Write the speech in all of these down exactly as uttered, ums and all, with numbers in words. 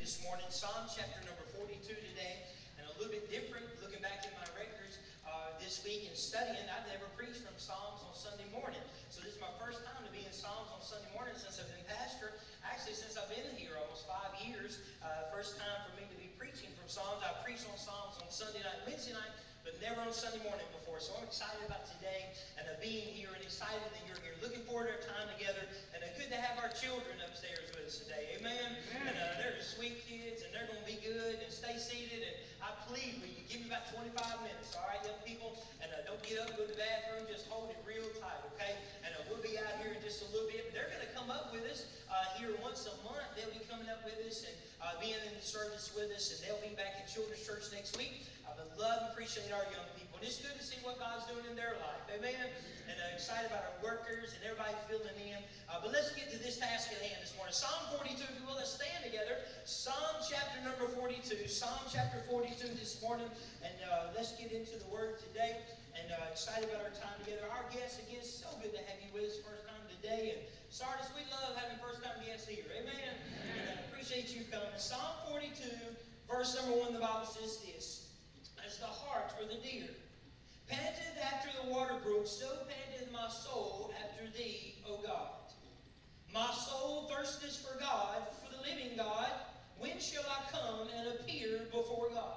this morning, Psalm chapter number forty-two today, and a little bit different, looking back in my records uh, this week and studying. I've never preached from Psalms on Sunday morning, so this is my first time to be in Psalms on Sunday morning since I've been pastor. Actually, since I've been here almost five years, uh, first time for me to be preaching from Psalms. I preached on Psalms on Sunday night, Wednesday night, but never on Sunday morning before. So I'm excited about today and uh, being here, and excited that you're here. Looking forward to our time together, and uh, good to have our children upstairs with us today. Amen. Amen. And uh, they're sweet kids, and they're going to be good. And stay seated. And I plead with you, give me about twenty-five minutes, all right, young people. And uh, don't get up, go to the bathroom. Just hold it real tight, okay? And uh, we'll be out here in just a little bit. But they're going to come up with us uh, here once a month. They'll be coming up with us and uh, being in the service with us, and they'll be back in children's church next week. I would love and appreciate our young people. And it's good to see what God's doing in their life. Amen. And uh, excited about our workers and everybody filling in. Uh, but let's get to this task at hand this morning. Psalm forty-two, if you will, let's stand together. Psalm chapter number forty-two. Psalm chapter forty-two this morning. And uh, let's get into the Word today. And uh, excited about our time together. Our guests, again, so good to have you with us first time today. And Sardis, we love having first time guests here. Amen. Amen. And I appreciate you coming. Psalm forty-two, verse number one, the Bible says this. As the hart for the deer panteth after the water brook, so panteth my soul after thee, O God. My soul thirsteth for God, for the living God. When shall I come and appear before God?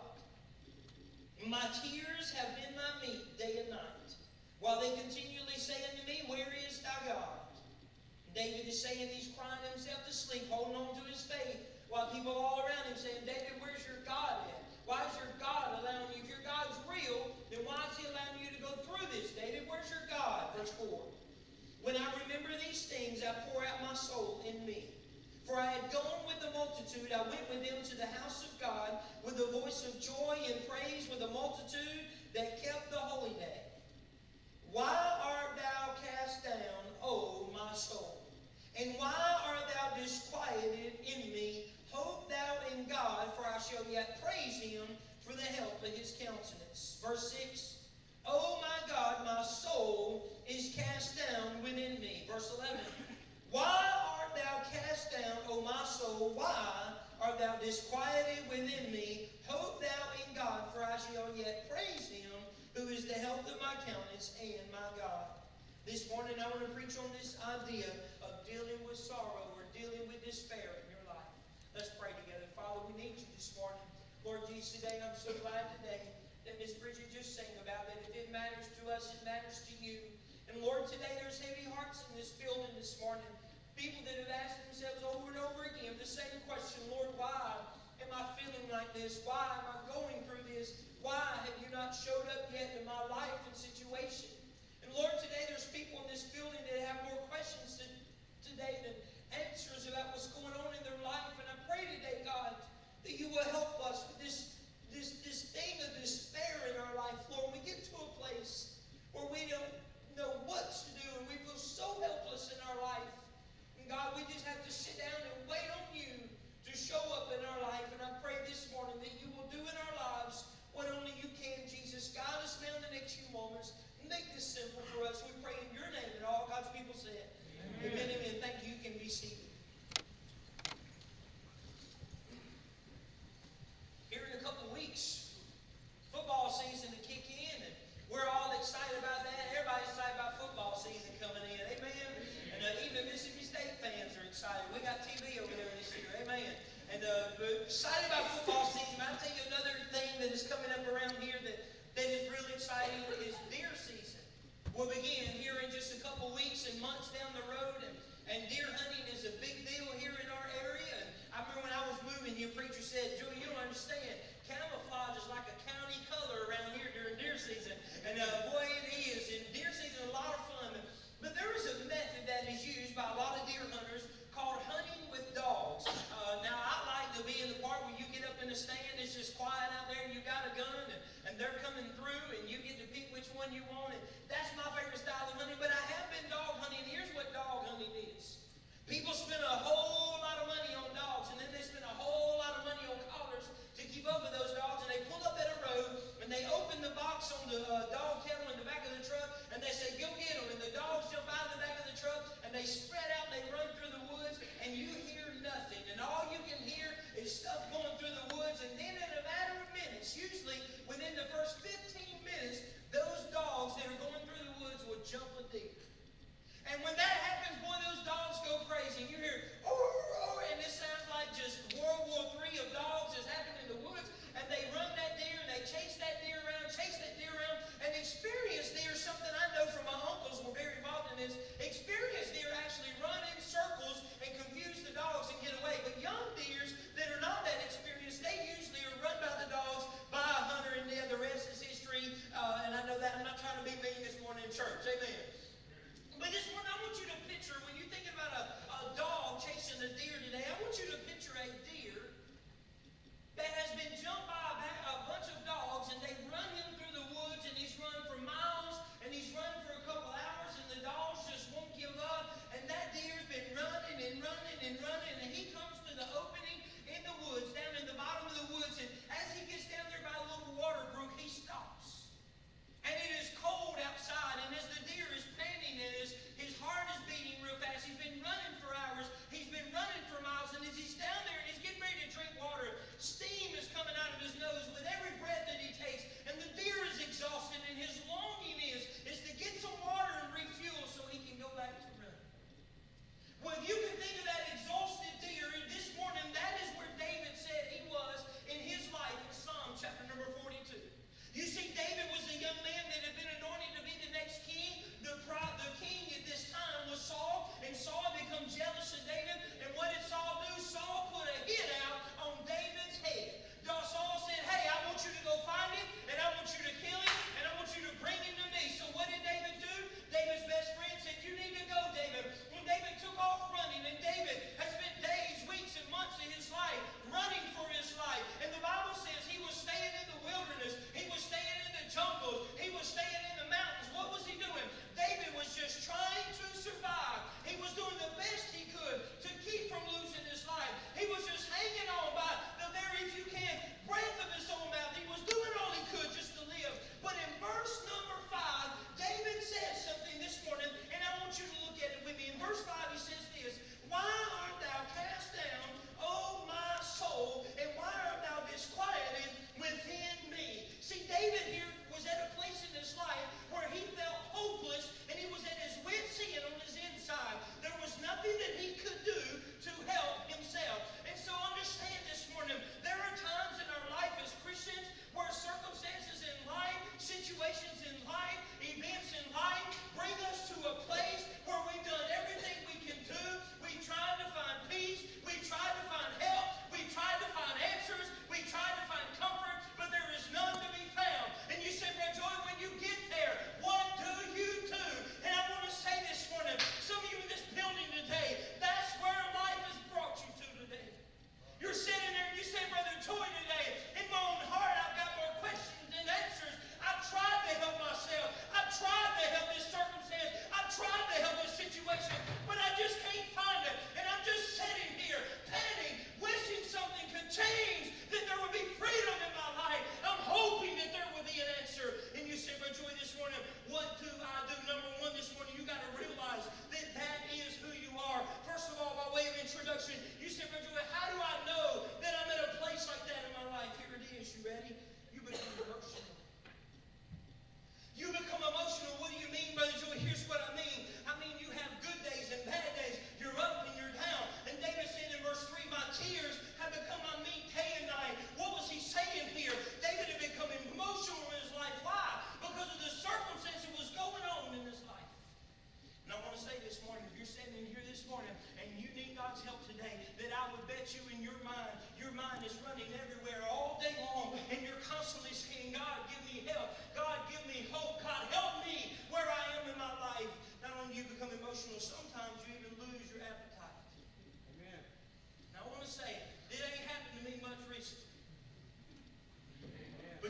My tears have been my meat day and night, while they continually say unto me, Where is thy God? David is saying he's crying himself to sleep, holding on to his faith, while people all around him saying, David, where's your God at? Why is your God allowing you? If your God's real, then why is he allowing you to go through this, David? Where's your God? Verse four. When I remember these things, I pour out my soul in me. For I had gone with the multitude, I went with them to the house of God, with a voice of joy and praise, with a multitude that kept the holy day. Why art thou cast down, O my soul? And why art thou disquieted in me? Hope thou in God, for I shall yet praise him for the help of his countenance. Verse six. O my God, my soul is cast down within me. Verse eleven. Why art thou cast down, O my soul? Why art thou disquieted within me? Hope thou in God, for I shall yet praise him, who is the help of my countenance and my God. This morning I want to preach on this idea of dealing with sorrow or dealing with despair in your life. Let's pray together. Father, we need you this morning. Lord Jesus, today I'm so glad today that Miss Bridget just sang about that. If it matters to us, it matters to you. And Lord, today there's heavy hearts in this building this morning. People that have asked themselves over and over again the same question, Lord, why am I feeling like this? Why am I going through this? Why have you not showed up yet in my life and situation? And Lord, today there's people in this building that have more questions to, today than answers about what's going on in their life. And I pray today, God, that you will help us with this, this, this thing of despair in our life, Lord. We get to a place where we don't know what to do, and we feel so helpless in our life. And God, we just have to sit down and wait on you to show up in our life. And I pray this morning that you will do in our lives what only you can, Jesus. Guide us now in the next few moments. Make this simple for us. We pray in your name, and all God's people said. Amen. Amen. Amen. Thank you. You can be seated. Here in a couple of weeks, football season to kick in, and we're all excited about that. Everybody's excited about football season coming in. Amen. And uh, even Mississippi State fans are excited. We got T V over there this year. Amen. And uh, we're excited about football season. But I'll tell you another thing that is coming up around here that, that is really exciting is deer season. We'll begin here in just a couple weeks and months down the road. And, and deer hunting is a big deal here in our area. And I remember when I was moving, your preacher said, Joey, you don't understand. Camouflage is like a county color around here during deer season. And uh, boy, it is. And deer season is a lot of fun. But there is a method that is used by a lot of deer hunters called hunting with dogs. Uh, now, I like to be in the part where you get up in the stand, it's just quiet out there, and you got a gun, and, and they're coming through, and you get to pick which one you want. And that's my favorite style of hunting. But I have been dog hunting. Here's what dog hunting is. People spend a whole lot of money on dogs, and then they spend a whole lot of money on collars to keep up with those dogs, and they pull up at a road, and they open the box on the uh, dog kennel in the back of the truck, and they say, go get them, and the dogs jump out of the back of the truck, and they spread out, and they run through the woods, and you hear nothing, and all you can hear is stuff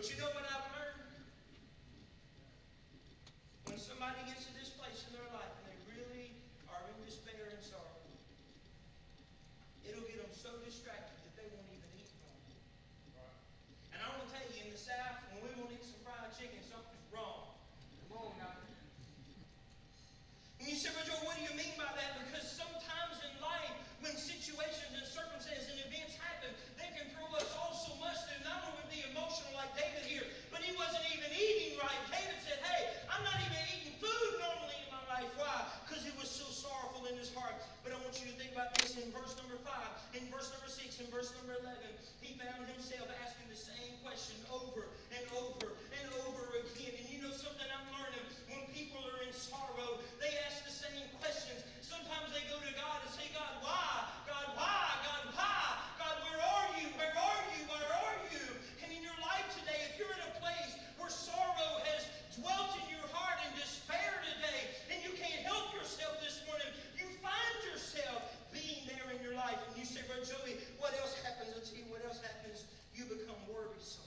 But you know what I've learned? When somebody gets to this place in their life and they really are in despair and sorrow, it'll get them so distracted that they won't even eat from it. And I want to tell you, in the South, when we won't eat some fried chicken, something's wrong. Come on now. And you say, Brother Joe, what do you mean by that? Because sometimes in life, when situations and circumstances and events happen, they can throw us all so much that not only be emotional like David here, but he wasn't even eating right. David said, hey, I'm not even eating food normally in my life. Why? Because he was so sorrowful in his heart. But I want you to think about this in verse number five, in verse number six, in verse number eleven. He found himself asking the same question over and over and over again. And you know something I'm learning? When people are in sorrow, they ask the same questions. Sometimes they go to God and say, God, why? God, why? God, why? God, where are you? Where are you? Where are you? And in your life today, if you're in a place where sorrow has dwelt in your heart and despair today, and you can't help yourself this morning, you find yourself being there in your life. And you say, Brother Joey, what else happens? I'll tell you what else happens. You become worrisome.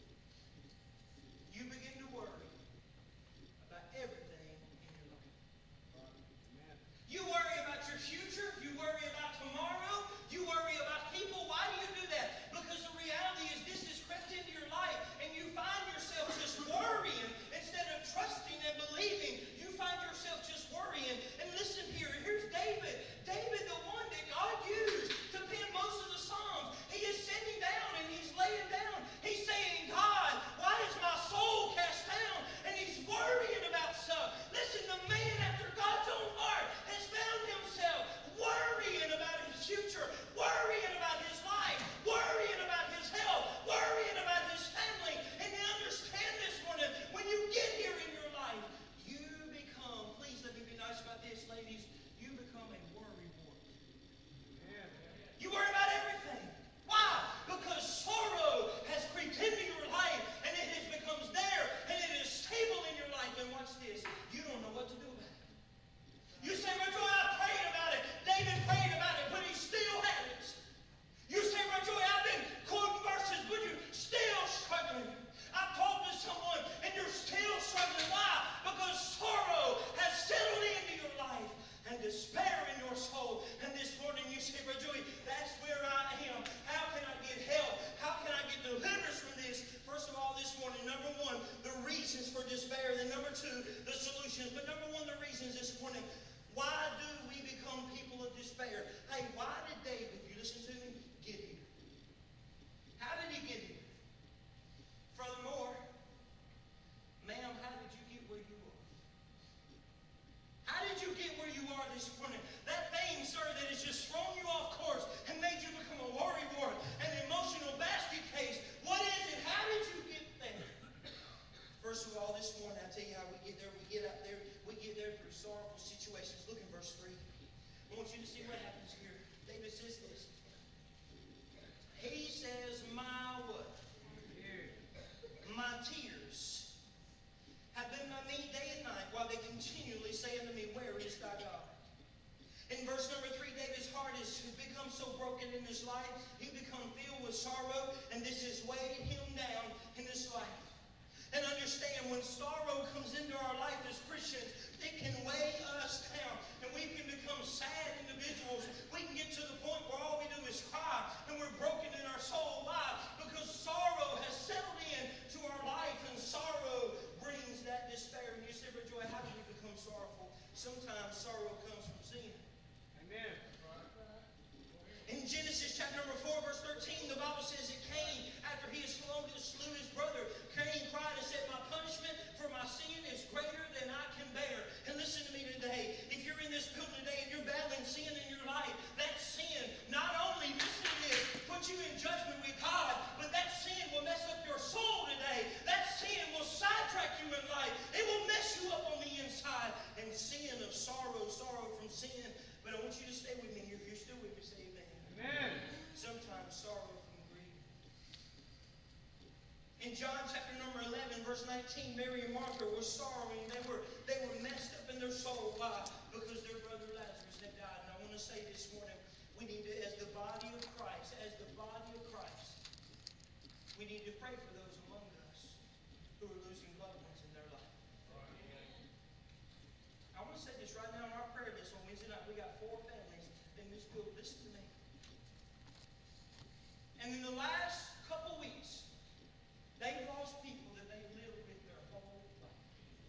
You begin to worry about everything in your life. You worry about your future. You worry about tomorrow. You worry about people. Why do you do that? Because the reality is this has crept into your life, and you find yourself just worrying instead of trusting and believing. You find yourself just worrying. And listen here. Here's David. David, the one that God used to pen most of the Psalms. He is sitting down and he's laying down. He's saying, God, why is my soul cast down? And he's worrying about stuff. Listen, the man after God's own heart has found himself worrying about his future, worrying about his life, worrying about his health, worrying about his family. And you understand this morning, when you get here in your life, you become, please let me be nice about this, ladies, you become a worry wart. You worry about everything. Why? Because sorrow has creeped into your life, and it has become there, and it is stable in your life. And watch this, you don't know what to do about it. You say, Brother Joy, I prayed about it. David prayed about it, but he still had it. You say, Brother Joy, I've been quoting verses, but you're still struggling. I've talked to someone, and you're still struggling. Why? Because sorrow has settled into your life, and despair in your soul. And this morning you say, Brother Joey, that's where I am. How can I get help? How can I get deliverance from this? First of all, this morning, number one, the reasons for despair. Then number two, the solutions. But number one, the reasons this morning. Why do we become people of despair? Hey, why did David, you listen to me, get here? How did he get here? Furthermore, ma'am, how did you get where you are? How did you get where you are this morning? That thing, sir, that has just thrown you off course and made you become a worry wart, an emotional basket case. What is it? How did you get there? First of all, this morning, I tell you how we get there. We get out there. We get there through sorrowful situations. Look in verse three. I want you to see what happens here. David says this. He says, my what? My tears have been my meat day and night, while they continually say unto me, where is thy God? In verse number three, David's heart has become so broken in his life. He become filled with sorrow, and this has weighed him down in his life. And understand, when sorrow comes into our life as Christians, it can weigh us down, and we can become sad individuals. We can get to the point where all we do is cry, and we're broken in our soul. Why? Because sorrow has settled in to our life, and sorrow brings that despair. And you say, Brother Joy, how do we become sorrowful? Sometimes sorrow comes from sin. Amen. In Genesis chapter number four, verse thirteen, the Bible says that Cain, after he has slew his brother, Cain cried and said, my punishment for my sin is greater than I can bear. And listen to me today. If you're in this building today and you're battling sin in your life, that sin not only, listen to this, put you in judgment with God, but that sin will mess up your soul today. That sin will sidetrack you in life. It will mess you up on the inside. And sin of sorrow, sorrow from sin. But I want you to stay with me here. If you're still with me, say amen. Amen. Sometimes sorrow from grief. In John chapter number eleven, verse nineteen, Mary and Martha were sorrowing. They were, they were messed up in their soul. Why? Because their brother Lazarus had died. And I want to say this morning, we need to, as the body of Christ, as the body of Christ, we need to pray for those among us who are losing loved ones in their life. I want to say this right now on our prayer list on Wednesday night. We got four families in this building. Listen to me. And in the last couple weeks, they've lost people that they lived with their whole life.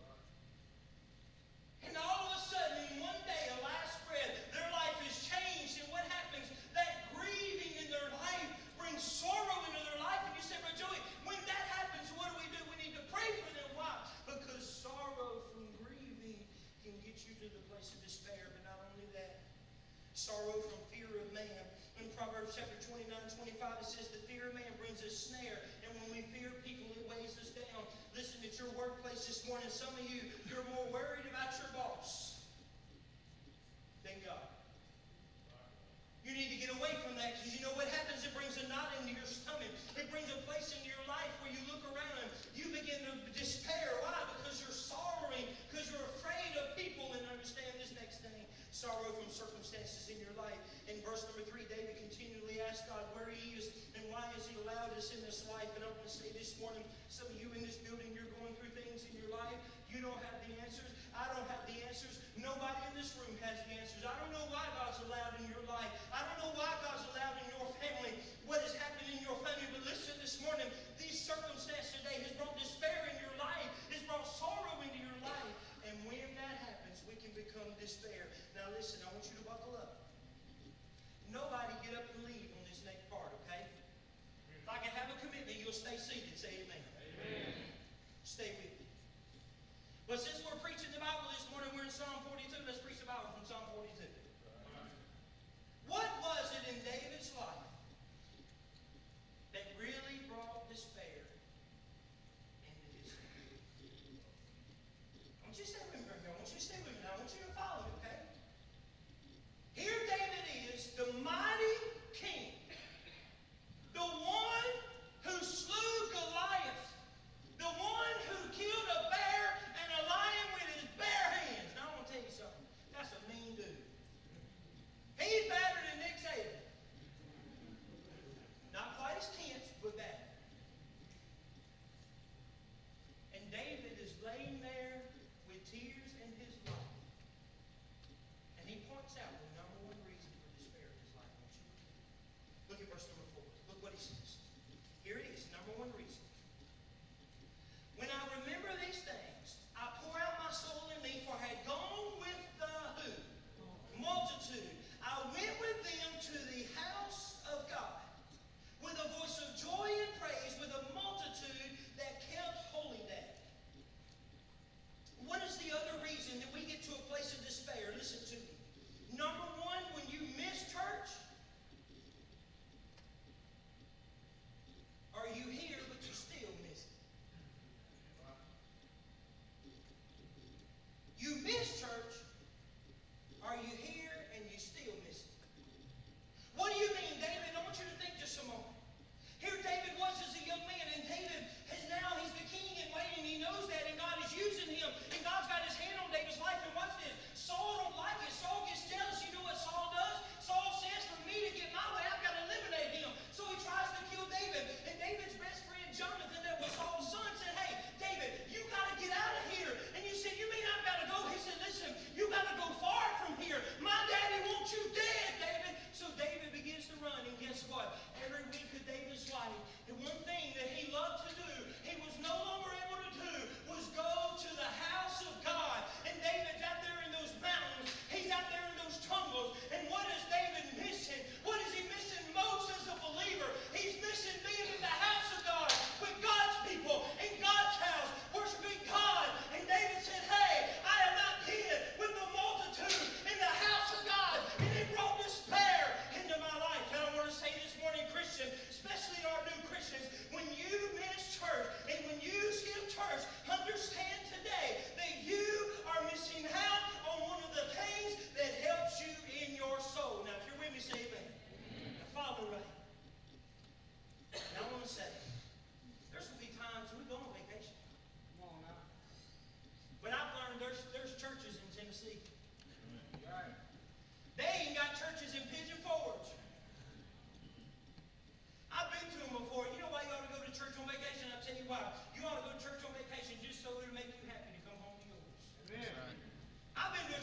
And all of a sudden, in one day, a last breath, their life is changed. And what happens? That grieving in their life brings sorrow into their life. And you say, Brother Joey, when that happens, what do we do? We need to pray for them. Why? Because sorrow from grieving can get you to the place of despair. But not only that, sorrow from fear of man. In Proverbs chapter twenty-nine, twenty-five, it says, the fear of man brings a snare. And when we fear people, it weighs us down. Listen, at your workplace this morning, some of you, you're more worried about your boss than God. You need to get away from that, because you know what happens? It brings a knot into your stomach. It brings a place into your life where you look around and you begin to despair. Why? Because you're sorrowing, because you're afraid of people. And understand this next thing, sorrow from circumstances in your life. In verse number three, David continually asks God where he is and why has he allowed us in this life. And I want to say this morning, some of you in this building, you're going through things in your life. You don't have the answers. I don't have the answers. Nobody in this room has the answers. I don't know why God's allowed in your life. I don't know why God's allowed in your family what has happened in your family. But listen, this morning, these circumstances today has brought despair in your life. It's brought sorrow into your life. And when that happens, we can become despair. Now listen, I want you to buckle up. Nobody get up and leave on this next part, okay? If I can have a commitment, you'll stay seated. Say amen. Amen. Stay with me. But since we're preaching the Bible this morning, we're in Psalm forty-two. Let's preach the Bible from Psalm forty-two. What was it in David's life that really brought despair into his life? I want you to stay with me right here. I want you to stay with me now. I want you to follow me, okay? Here David is, the mighty king, the one who slew Goliath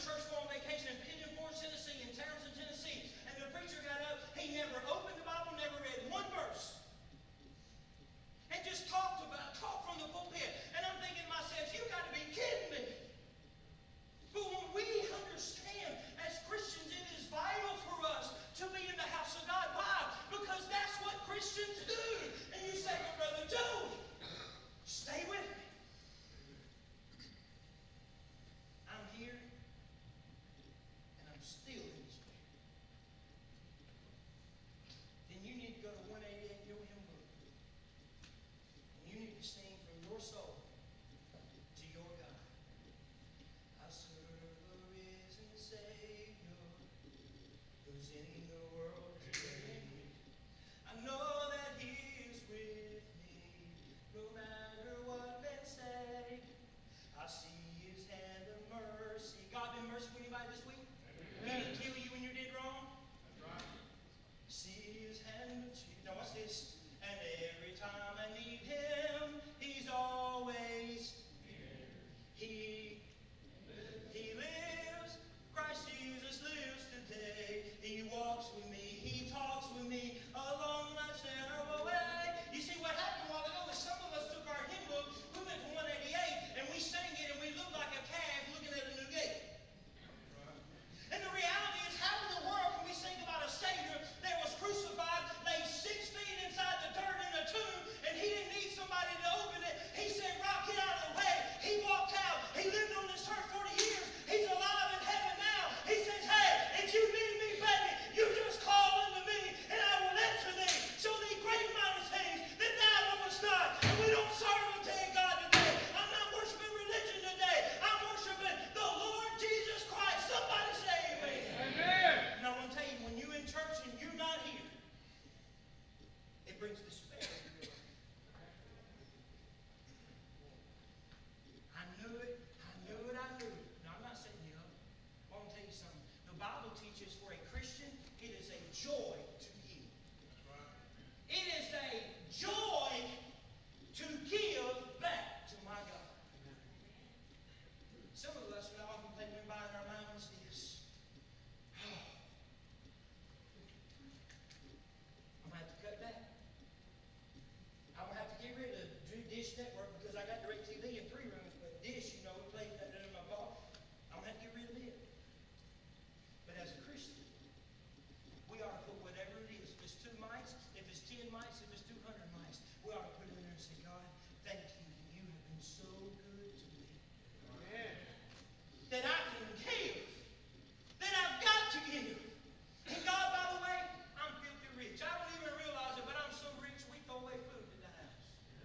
church for on vacation in Pigeon Forge, Tennessee, in Townsend, Tennessee. And the preacher got up. He never opened the Bible, never read one verse. And just talked about, talked from the pulpit. And I'm thinking to myself, you got to be kidding me. But when we understand as Christians, it is vital for us to be in the house of God. Why? Because that's what Christians do. And you say, well, Brother Joe, stay with me. I'm here, and I'm still in despair. Then you need to go to one eighty-eight Your Hymn Book. And you need to sing from your soul to your God. I serve a risen Savior who's in the world today. I know that He is with me, no matter what men say. I see His hand of mercy. God been merciful to anybody this week? He didn't kill you when you did wrong? That's right. See His hand of mercy. Now watch this. And every time I need Him, He's always here. He, He lives. Christ Jesus lives today. He walks with me. He talks with me along life's narrow way. You see, what happened a while ago is some of us took our hymn book, we went to one eighty-eight, and we sang it, and we looked like a calf looking at a new gate. And the reality is, how in the world can we sing about a Savior that was crucified, lay six feet inside the dirt in the tomb, and He didn't need somebody to open it? He said, Rock, get out of the way. He walked out. He lived on this earth forty years. He's alive in heaven now. He says, hey, if you need me, baby, you just call unto me, and I will answer thee. Show thee great mighty things that thou knowest not. And we don't serve a dead God today. I'm not worshiping religion today. I'm worshiping the Lord Jesus Christ. Somebody say amen. Amen. And I want to tell you, when you're in church and you're not here, it brings despair into your life. I knew it. I knew it. I knew it. No, I'm not setting you up. I want to tell you something. The Bible teaches for a Christian, it is a joy to give. It is a joy to give back to my God. Some of us, we often think we by in our minds this. I'm going to have to cut back. I'm going to have to get rid of Dish Network because I got DirecTV in three rooms, but Dish, you know, we played that in my car. I'm going to have to get rid of it. But as a Christian, we ought to put whatever it is. If it's two mics, if it's ten mics, if it's two hundred mics, we ought to put it in there and say, God, thank you. You have been so good to me. Amen. That I can give. That I've got to give. And God, by the way, I'm filthy rich. I don't even realize it, but I'm so rich we throw away food at the house.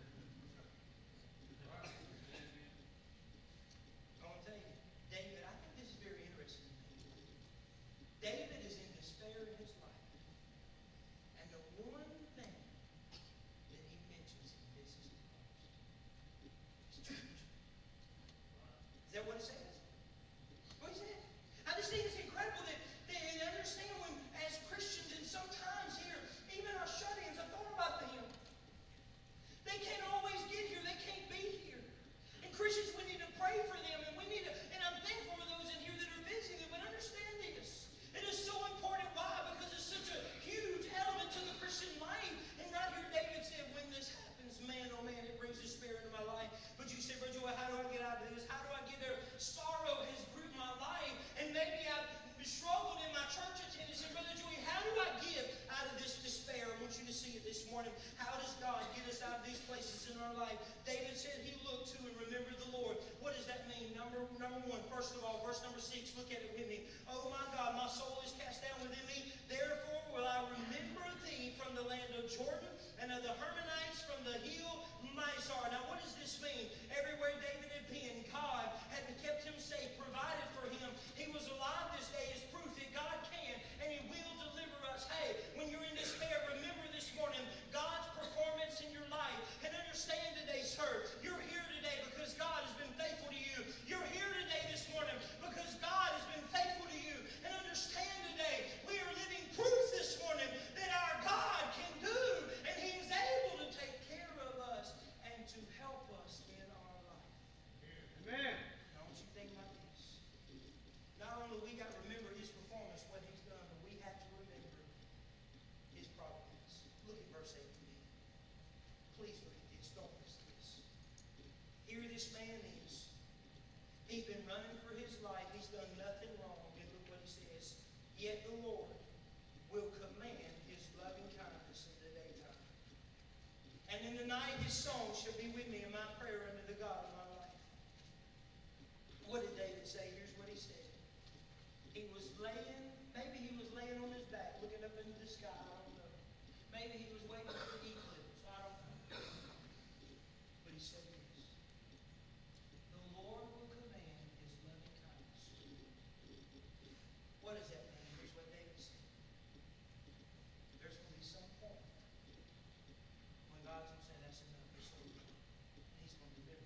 I want to tell you, David, I think this is very interesting. David is in despair in his life. And the one thing that he mentions in this is the most. It's church. Is that what it says? What is it? I just think it's incredible that they understand when, as Christians, and sometimes here, even our shut-ins, I thought about them. They can't always get here. They can't be here. And Christians, we need to pray for them, and we need to, and I'm thankful for those in here that are visiting, but understand this. It is so important. Why? Because it's such a huge element to the Christian life. And right here, David said, when this happens, man, oh man, it brings despair into my life. But you say, Brother Joel, how do I get out of this? How do I get there? Sorrow has gripped my life. And maybe I've struggled in my church attendance. And Brother Joey, how do I get out of this despair? I want you to see it this morning. How does God get us out of these places in our life? David said he looked to and remembered the Lord. What does that mean? Number, number one, first of all, verse number six, look at it with me. Oh my God, my soul is cast down within me. Therefore will I remember thee from the land of Jordan and of the Hermonites from the hill Mizar. Now what does this mean? Everywhere David had been, God had kept him safe, provided for him. He was alive this day is proof that God can and He will deliver us. Hey, when you're in despair, remember this morning God's performance in your life. And understand today, sir, you're here today because God has been faithful to you. You're here today this morning because God has been this man is. He's been running for his life. He's done nothing wrong. And look what he says. Yet the Lord will command his loving kindness in the daytime. And in the night his song shall be with me in my prayer unto the God of my life. What did David say? Here's what he said. He was laying, maybe he was laying on his back, looking up into the sky. I don't know. Maybe he was waiting for the eclipse. I don't know. But he said this. The Lord will command his loving kindness. What does that mean? Here's what David said. There's going to be some point when God's going to say, that's enough. You're so good. And he's going to deliver.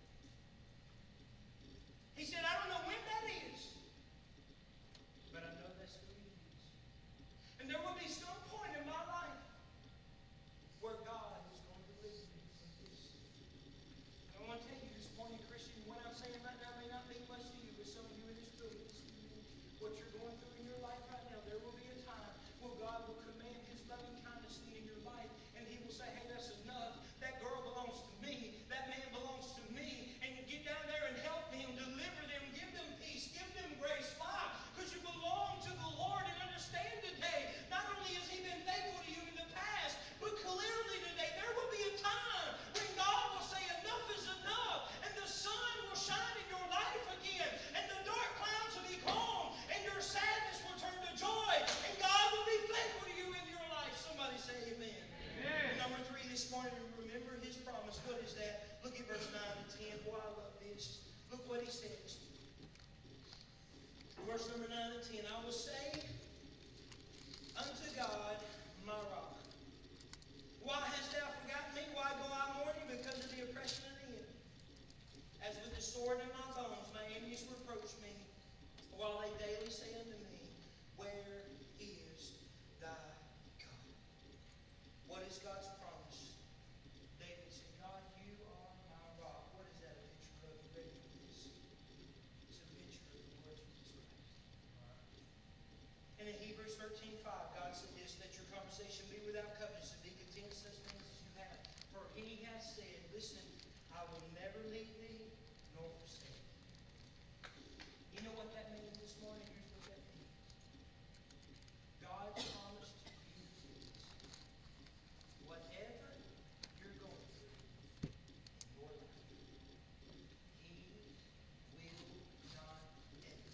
He said, I don't know when that is, but I know that's who he is. And there will be some point in my life where God is going to deliver me from this. And I want to tell you this morning, Christian, what I'm saying right now may not mean much to you, but some of you in this building, what you're going through in your life right now, there will be a time where God will command his loving kindness in your life, and he will say, hey, that's enough. That girl belongs to me. That man belongs to me. And you get down there and help them, deliver them, give them peace, give them grace. Why? Because you belong to the Lord. And understand today, not only has he been faithful to you in the past, but clearly today there will be a time when God will say enough is enough, and the sun will shine in your life again, and the dark clouds will be calm, and your sadness will turn to joy, and God will be faithful to you in your life. Somebody say amen. Amen. Number three this morning, remember his promise. What is that? Look at verse nine and ten. Boy, I love this. Look what he says. Verse number nine and ten. I will say unto God, my rock, why hast thou forgotten me? Why go I mourning? Because of the oppression of the enemy. As with the sword in my bones, my enemies reproach me, while they daily say unto me, where is thy God? What is God's promise? David said, God, you are my rock. What is that a picture of? You ready for this? It's a picture of the Lord Jesus Christ. And in Hebrews thirteen five, God said this, that your conversation be without covetousness, and be content with such things as you have. For he has said, listen, I will never leave thee nor forsake thee. You know what that means this morning? Here's what that means. God's promise to you is this. Whatever you're going through in your life, he will not ever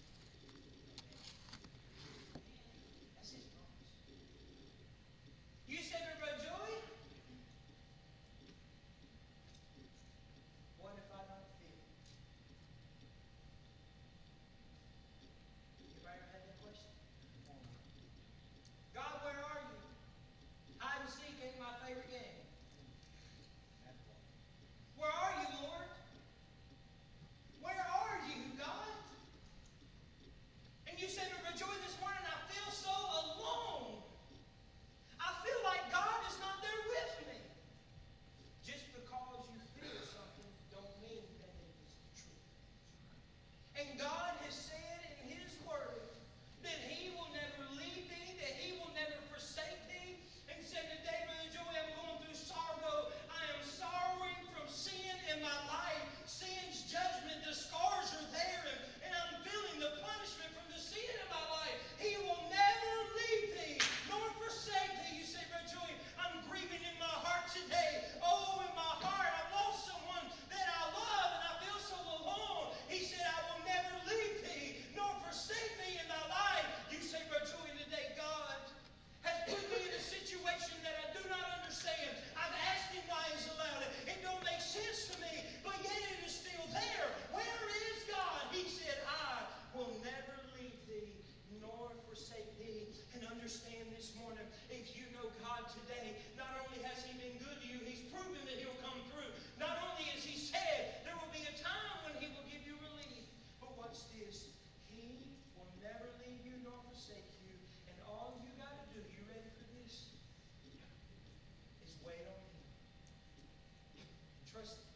That's his promise. You say, Brother Joey, what if I don't feel it? Anybody ever had that question? God, where are you? Hide and seek ain't my favorite game. Where are you, Lord? Where are you, God? And you said, Brother Joey, this morning, I feel so alone. I feel like God is not there with me. Just because you feel something don't mean that it is the truth. And God has said in his word that he will never leave thee, that he will never forsake thee. And said today, Brother Joey, I'm going through sorrow. I am sorrowing from sin in my life. Sin's judgment, the scars are there, and, and I'm feeling the punishment from the sin in my life. He will never leave thee nor forsake thee. You say, Brother Joey, I'm grieving in my heart today. Oh, in my heart, I've lost someone that I love, and I feel so alone. He said, I will never leave thee nor forsake thee in thy life. You say, Brother Joey, today God has put me in a situation that I do not understand. I've asked him why he's allowed it. It don't make sense to me, but yet it is still there. Where is God? He said, I will never leave thee nor forsake thee. And understand this morning, if you know God today, not only has he been good to you, he's proven that he'll come through. Not only has he said there will be a time when he will give you relief, but watch this. He will never leave you nor forsake you. And all you got to do, you ready for this? Is wait on him. Trust him.